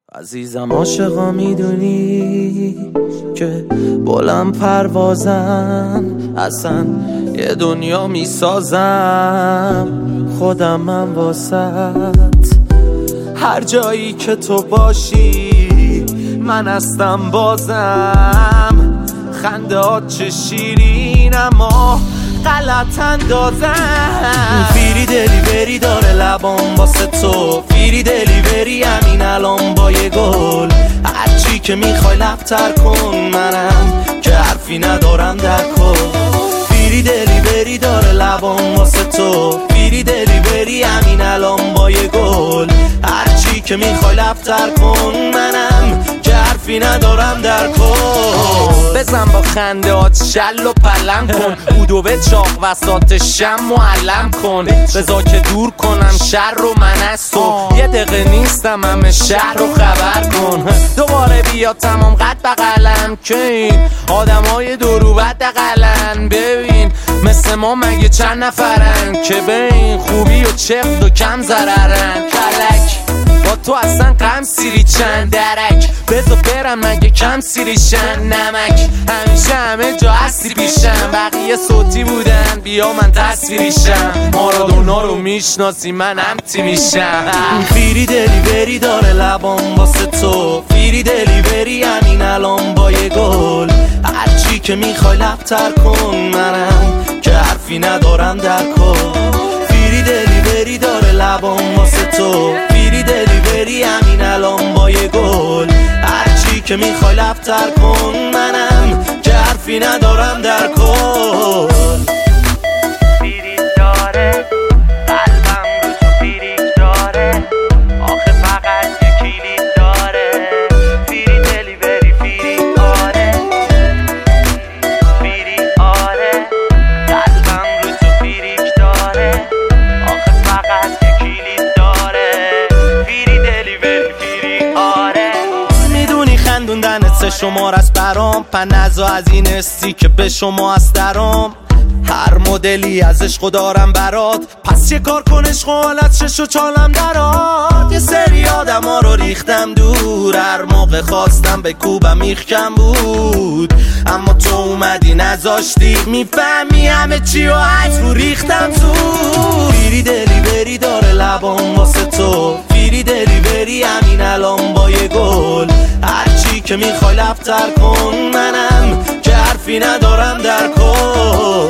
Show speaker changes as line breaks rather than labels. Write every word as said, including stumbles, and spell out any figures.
عزیزم عاشقا میدونی که بلند پروازم، اصلا یه دنیا میسازم خودم من واسط. هر جایی که تو باشی من هستم بازم. خندهات چه شیرین اما غلط اندازم. فیری دلی بری داره لبام واسه تو، فیری دلی بری همین الان با یه گل. هرچی که میخوای لبتر کن، منم که حرفی ندارم در کن. فیری دلی بری داره لبام واسه تو، فیری دلی بری همین الان با یه گل. هرچی که میخوای لبتر کن، منم که حرفی ندارم در کن. بزن با خنده هات شل و پلم کن، بودو به چاق وسط شم معلم کن. بزا که دور کنم شر رو من از تو، یه دقیقه نیستم همه شهر رو خبر کن. دوباره بیا تمام قد بقلم که این آدم های دورو بد قلن. ببین مثل ما مگه چند نفرن که به این خوبی و چخت و کم ضررن. کلک با تو اصلا غم سیری چند درک، بذار برم مگه کم سیریشن نمک. همیشه همه جا هستی پیشم، بقیه صوتی بودن بیا من تصویریشم. مارادونا رو میشناسی من همتی میشم. فیری دلی بری داره لبام واسه تو، فیری دلی بری همین الان با یه گل. هرچی که میخوای لبتر کن، منم که حرفی ندارم در کن. فیری دلی بری داره لبام واسه تو، فیری دلی بری همین الان با یه گل. هرچی که میخوای لبتر کن، منم که حرفی ندارم در کن.
فیری داره قلبم رو تو فیری داره، آخه فقط یه کلید داره. فیری دلی بری فیری آره، فیری آره. قلبم رو تو فیری داره، آخه فقط یه کلید داره. فیری دلی بری فیری آره.
میدونی خندوندنت سه شمار است برام، پنزا از این استی که به شما است درام. هر مدلی از عشق دارم برات، پس یه کار کن عشق و حالت شش و چالم درات. یه سری آدم ها رو ریختم دور، هر موقع خواستم به کوبم میخکم بود. اما تو اومدی نذاشتی میفهمی همه چی و عجب رو ریختم تو. فیری دلی بری داره لبام واسه تو، فیری دلی بری همین الان با یه گل. هرچی که میخوای لبتر کن، منم که حرفی ندارم در کن.